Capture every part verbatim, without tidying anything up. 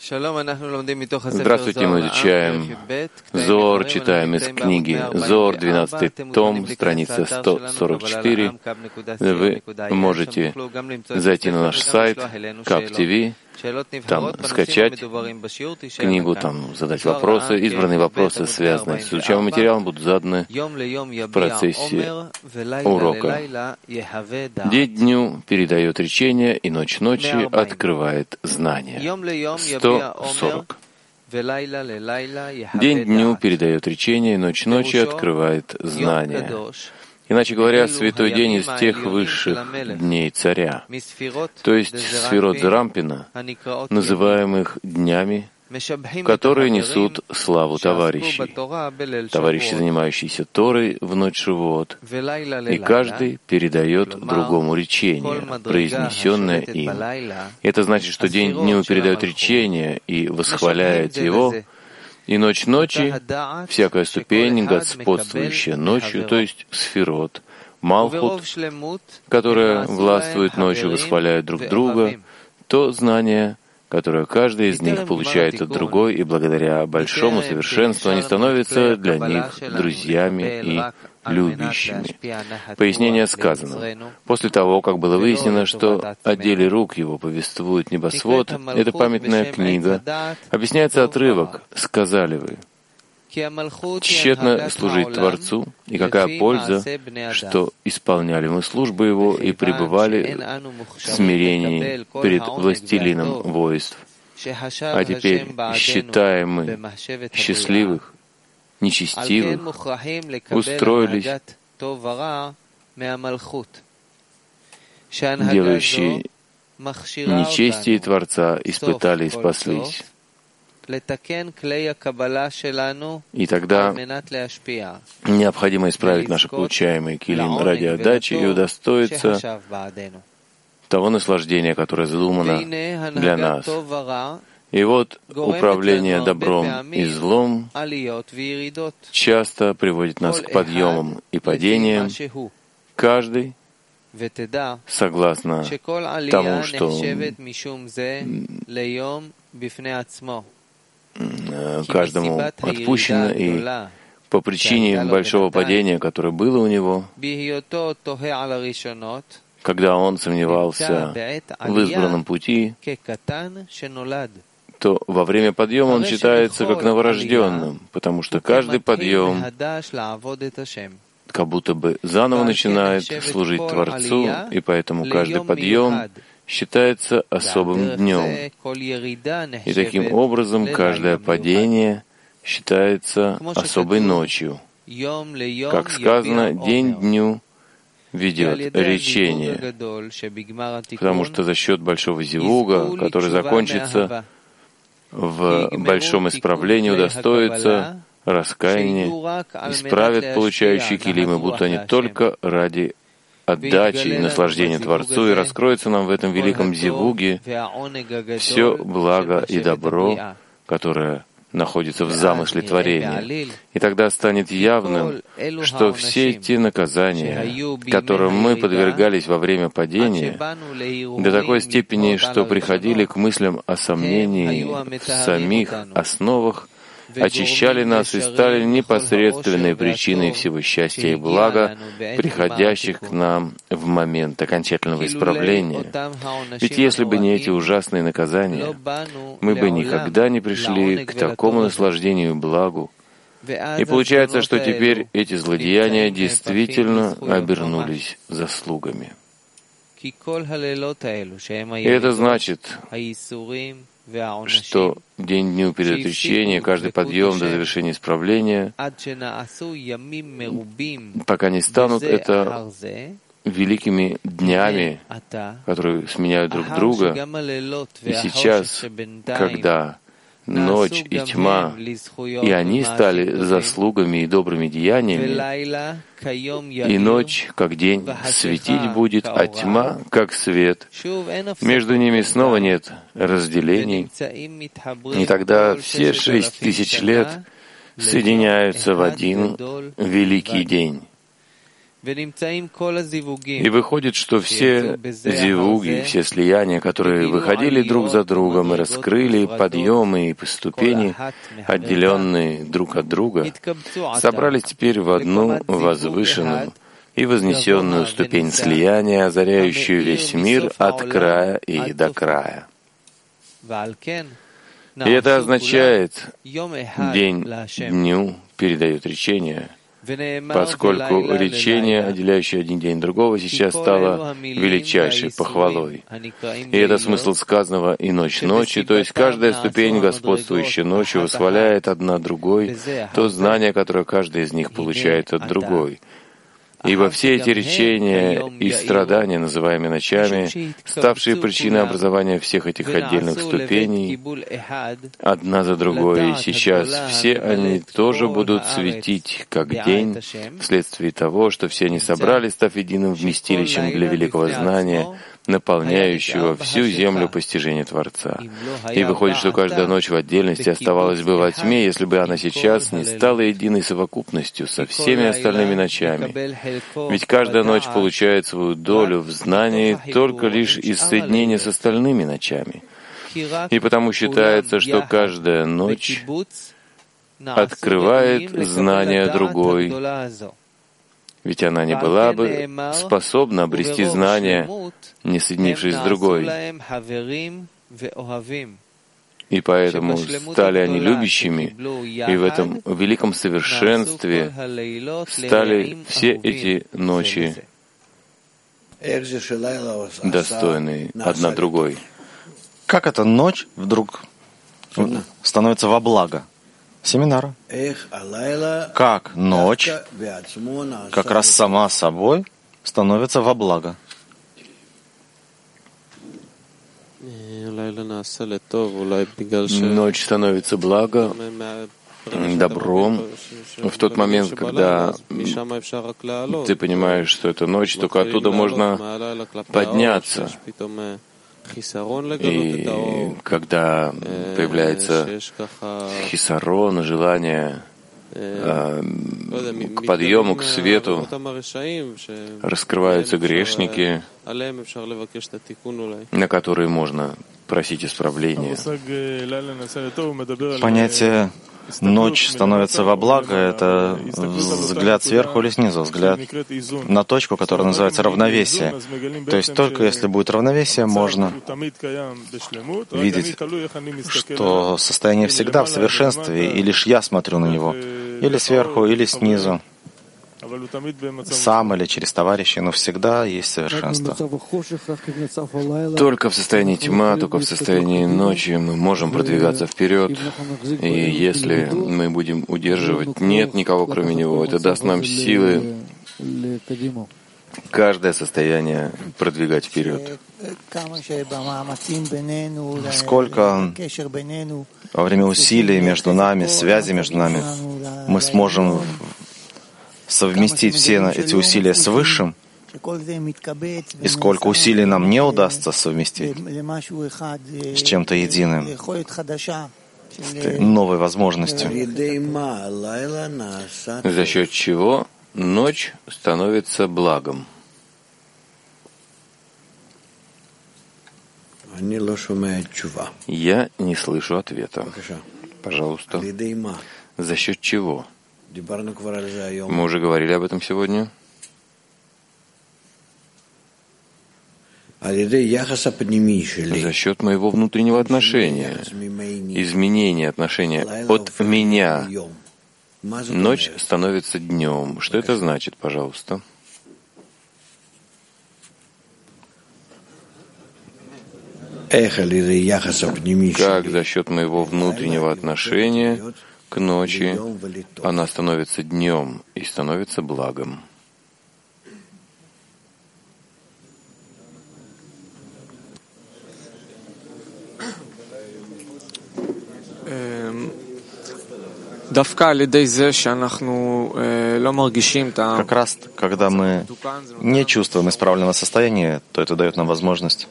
Здравствуйте, мы изучаем Зоар, читаем из книги Зоар, двенадцатый том, страница сто сорок четыре. Вы можете зайти на наш сайт кап ти ви, там скачать книгу, там задать вопросы. Избранные вопросы, связанные с изучаемым материалом, будут заданы в процессе урока. День дню передает речение, и ночь ночи открывает знания. сто сорок. День дню передает речение, и ночь ночи открывает знания. Иначе говоря, святой день из тех высших дней царя, то есть сферот Зерампина, называемых днями, которые несут славу товарищей, товарищи, занимающиеся Торой в ночь Шивот, и каждый передает другому речение, произнесенное им. Это значит, что день дню передает речение и восхваляет его, и ночь ночи, всякая ступень, господствующая ночью, то есть сферот, Малхут, которая властвует ночью, восхваляет друг друга, то знание, которое каждый из них получает от другой, и благодаря большому совершенству они становятся для них друзьями и любящими. Пояснение сказано. После того, как было выяснено, что о деле рук его повествует небосвод, это памятная книга, объясняется отрывок «Сказали вы». Тщетно служить Творцу, и какая польза, что исполняли мы службу Его и пребывали в смирении перед властелином войск. А теперь считаем мы счастливых, нечестивых, устроились, делающие нечестие Творца, испытали и спаслись. И тогда необходимо исправить наши получаемые килим ради отдачи и удостоиться того наслаждения, которое задумано для нас. И вот управление добром и злом часто приводит нас к подъемам и падениям, каждый согласно тому, что каждому отпущено, и по причине большого падения, которое было у него, когда он сомневался в избранном пути, то во время подъема он считается как новорожденным, потому что каждый подъем как будто бы заново начинает служить Творцу, и поэтому каждый подъем считается особым днем. И таким образом каждое падение считается особой ночью. Как сказано, день дню ведет речение, потому что за счет большого зивуга, который закончится в большом исправлении, удостоится раскаяния, исправят получающие килимы, будто они только ради отдачи и наслаждения Творцу, и раскроется нам в этом великом зивуге все благо и добро, которое находится в замысле творения. И тогда станет явным, что все эти наказания, которым мы подвергались во время падения, до такой степени, что приходили к мыслям о сомнении в самих основах, очищали нас и стали непосредственной причиной всего счастья и блага, приходящих к нам в момент окончательного исправления. Ведь если бы не эти ужасные наказания, мы бы никогда не пришли к такому наслаждению и благу. И получается, что теперь эти злодеяния действительно обернулись заслугами. И это значит, что день дню перед речением, каждый подъем до завершения исправления, пока не станут это великими днями, которые сменяют друг друга. И сейчас, когда ночь и тьма, и они стали заслугами и добрыми деяниями, и ночь, как день, светить будет, а тьма, как свет. Между ними снова нет разделений, и тогда все шесть тысяч лет соединяются в один великий день. И выходит, что все зивуги, все слияния, которые выходили друг за другом и раскрыли подъемы и ступени, отделенные друг от друга, собрались теперь в одну возвышенную и вознесенную ступень слияния, озаряющую весь мир от края и до края. И это означает, день дню передает речение, поскольку речение, отделяющее один день другого, сейчас стало величайшей похвалой. И это смысл сказанного «и ночь ночи», то есть каждая ступень господствующей ночи восхваляет одна другой то знание, которое каждая из них получает от другой. Ибо все эти речения и страдания, называемые ночами, ставшие причиной образования всех этих отдельных ступеней, одна за другой, и сейчас все они тоже будут светить, как день, вследствие того, что все они собрались, став единым вместилищем для великого знания, наполняющего всю землю постижения Творца. И выходит, что каждая ночь в отдельности оставалась бы во тьме, если бы она сейчас не стала единой совокупностью со всеми остальными ночами. Ведь каждая ночь получает свою долю в знании только лишь из соединения с остальными ночами. И потому считается, что каждая ночь открывает знание другой, ведь она не была бы способна обрести знание, не соединившись с другой. И поэтому стали они любящими, и в этом великом совершенстве стали все эти ночи достойны одна другой. Как эта ночь вдруг становится во благо семинара? Как ночь, как раз сама собой, становится во благо? Ночь становится благо, добром в тот момент, когда ты понимаешь, что это ночь, только оттуда можно подняться. И когда появляется хисарон, желание э, к подъему, к свету, раскрываются грешники, на которые можно просить исправления. Понятие «ночь становится во благо» — это взгляд сверху или снизу, взгляд на точку, которая называется равновесие. То есть только если будет равновесие, можно видеть, что состояние всегда в совершенстве, и лишь я смотрю на него, или сверху, или снизу, сам или через товарищей, но всегда есть совершенство. Только в состоянии тьмы, только в состоянии ночи мы можем продвигаться вперед. И если мы будем удерживать, нет никого кроме Него, это даст нам силы каждое состояние продвигать вперед. Сколько во время усилий между нами, связи между нами, мы сможем совместить все эти усилия с Высшим, и сколько усилий нам не удастся совместить с чем-то единым, с новой возможностью. За счет чего ночь становится благом. Я не слышу ответа. Пожалуйста. За счет чего? Мы уже говорили об этом сегодня. За счет моего внутреннего отношения, изменения отношения от меня, ночь становится днем. Что это значит, пожалуйста? Как за счет моего внутреннего отношения к ночи она становится днем и становится благом. Как раз, когда мы не чувствуем исправленного состояния, то это дает нам возможность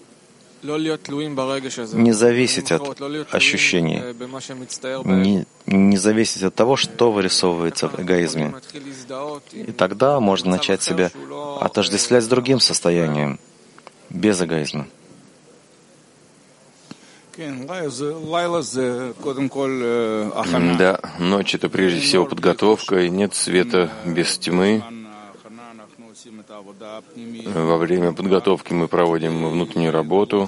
не зависеть от ощущений, не, не зависеть от того, что вырисовывается в эгоизме. И тогда можно начать себя отождествлять с другим состоянием, без эгоизма. Да, ночь — это прежде всего подготовка, и нет света без тьмы. Во время подготовки мы проводим внутреннюю работу,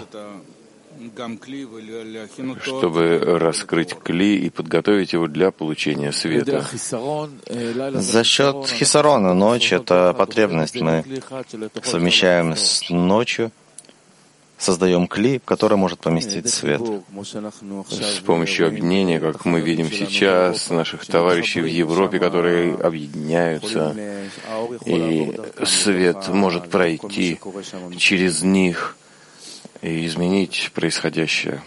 чтобы раскрыть кли и подготовить его для получения света. За счет хисарона ночь — это потребность. Мы совмещаем с ночью, создаем кли, в который может поместить свет. С помощью объединения, как мы видим сейчас, наших товарищей в Европе, которые объединяются, и свет может пройти через них и изменить происходящее.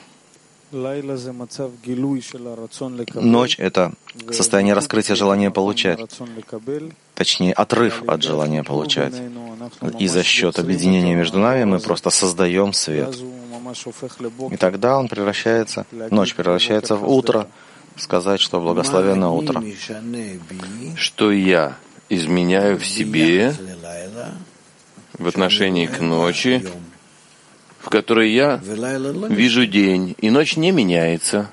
Ночь — это состояние раскрытия желания получать, точнее, отрыв от желания получать. И за счет объединения между нами мы просто создаем свет. И тогда он превращается, ночь превращается в утро, сказать, что благословенное утро. Что я изменяю в себе в отношении к ночи, в которой я вижу день, и ночь не меняется.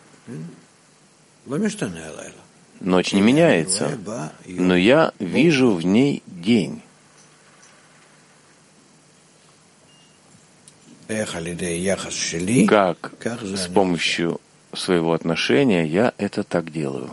Ночь не меняется, но я вижу в ней день. Как с помощью своего отношения я это так делаю?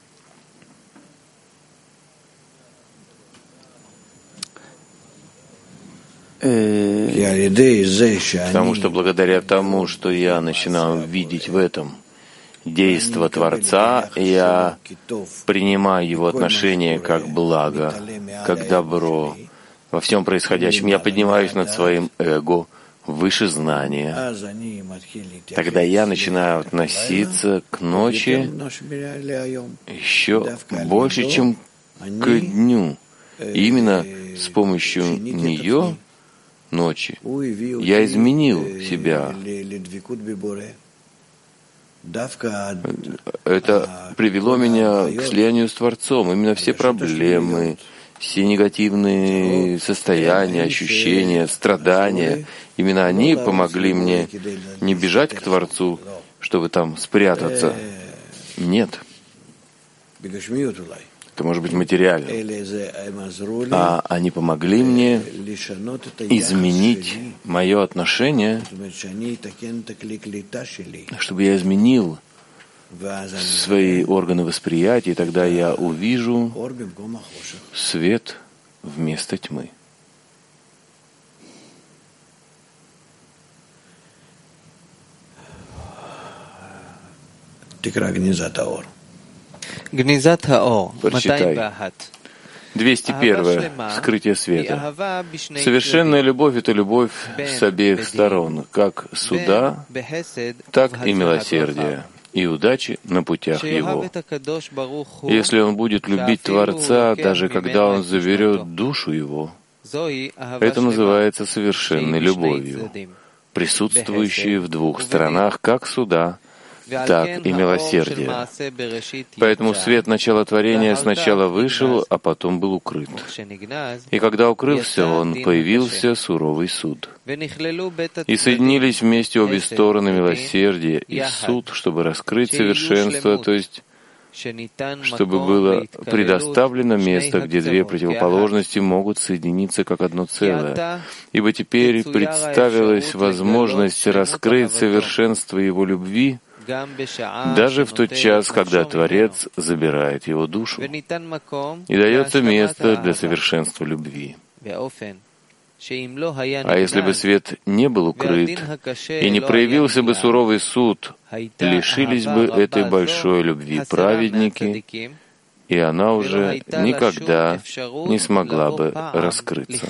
Потому что благодаря тому, что я начинаю видеть в этом действо Творца, я принимаю его отношение как благо, как добро. Во всем происходящем я поднимаюсь над своим эго выше знания. Тогда я начинаю относиться к ночи еще больше, чем к дню. И именно с помощью нее, ночи, я изменил себя. Это привело меня к слиянию с Творцом. Именно все проблемы, все негативные состояния, ощущения, страдания, именно они помогли мне не бежать к Творцу, чтобы там спрятаться. Нет. Это может быть материально. А они помогли мне изменить мое отношение, чтобы я изменил свои органы восприятия, и тогда я увижу свет вместо тьмы. Прочитай. двести первое. Скрытие света. Совершенная любовь — это любовь с обеих сторон, как суда, так и милосердия, и удачи на путях его. Если он будет любить Творца, даже когда он заберет душу его, это называется совершенной любовью, присутствующей в двух сторонах, как суда, так и милосердие. Поэтому свет начала творения сначала вышел, а потом был укрыт. И когда укрылся он, появился суровый суд. И соединились вместе обе стороны милосердия и суд, чтобы раскрыть совершенство, то есть чтобы было предоставлено место, где две противоположности могут соединиться как одно целое. Ибо теперь представилась возможность раскрыть совершенство его любви даже в тот час, когда Творец забирает его душу, и дается место для совершенства любви. А если бы свет не был укрыт и не проявился бы суровый суд, лишились бы этой большой любви праведники, и она уже никогда не смогла бы раскрыться.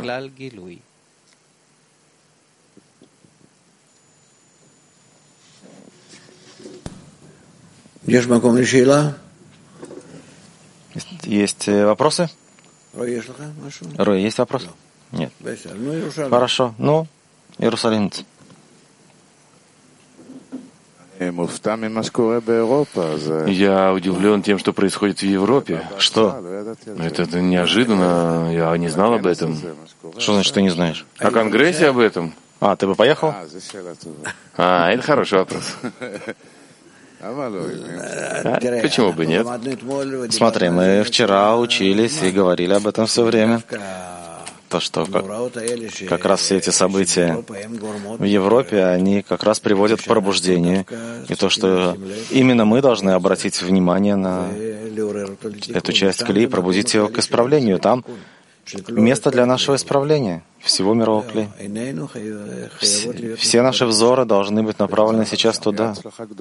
Есть вопросы? Рой, есть вопрос? Нет. Хорошо. Ну, иерусалимец. Я удивлен тем, что происходит в Европе. Что? Это неожиданно, я не знал об этом. Что значит, ты не знаешь? О Конгрессе об этом? А, ты бы поехал? А, это хороший вопрос. А, почему бы нет? Смотри, мы вчера учились и говорили об этом все время. То, что как, как раз все эти события в Европе, они как раз приводят к пробуждению. И то, что именно мы должны обратить внимание на эту часть Кли, пробудить его к исправлению. Там место для нашего исправления, всего мирового Кли. Все, все наши взоры должны быть направлены сейчас туда.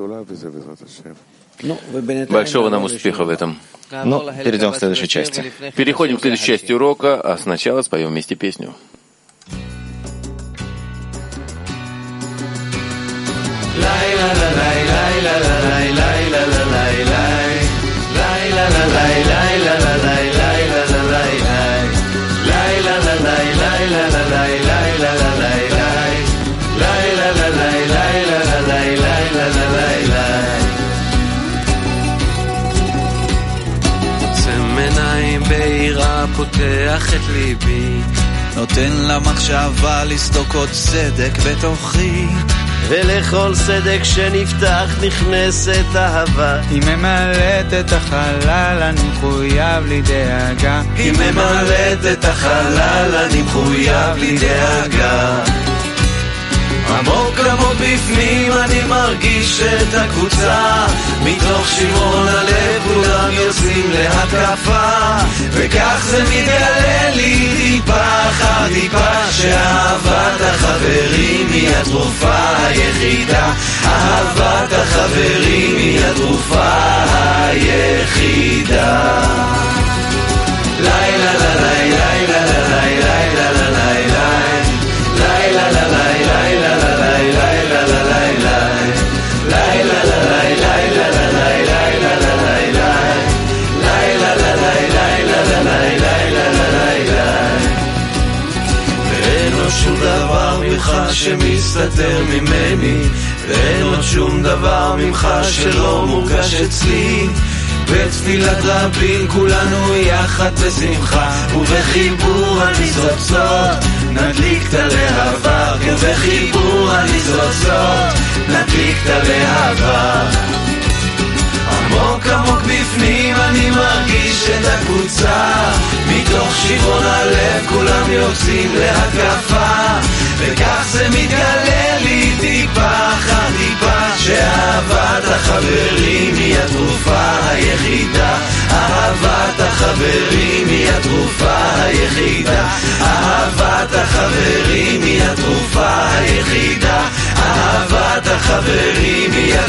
Большого нам успеха в этом. Ну, перейдем к следующей части. Переходим к следующей части урока, а сначала споем вместе песню. בעירה פותח את ליבי, נותן למחשבה לסדוק עוד צדק בתוכי, ולכל סדק שנפתח נכנסת אהבה. היא ממלאת את החלל, אני מחויב לי דאגה. היא ממלאת את החלל, אני מחויב לי דאגה. עמוק עמוק בפנים אני מרגיש את הקבוצה, מתוך שימון הלב כולם יוצאים להתקפה, וכך זה מתגלה לי טיפה אחר טיפה, שאהבת החברים היא התרופה היחידה. אהבת החברים היא התרופה היחידה. לילה לילה לילה לילה לילה לילה שום דבר ממך שמסתתר ממני, ואין עוד שום דבר ממך שלא מורגש אצלי. בתפילת רבים כולנו יחד בשמחה, ובחיבור הניצוצות נדליק את הלהבה, ובחיבור הניצוצות נדליק את הלהבה. עמוק עמוק בפנים אני מרגיש את הקבוצה, מתוך שירון הלב כולם יוצאים להתקפה, וכך זה מתגלה לי טיפה אחר טיפה, שאהבת החברים היא התרופה היחידה. אהבת החברים היא התרופה היחידה. אהבת החברים היא התרופה היחידה. אהבת החברים היא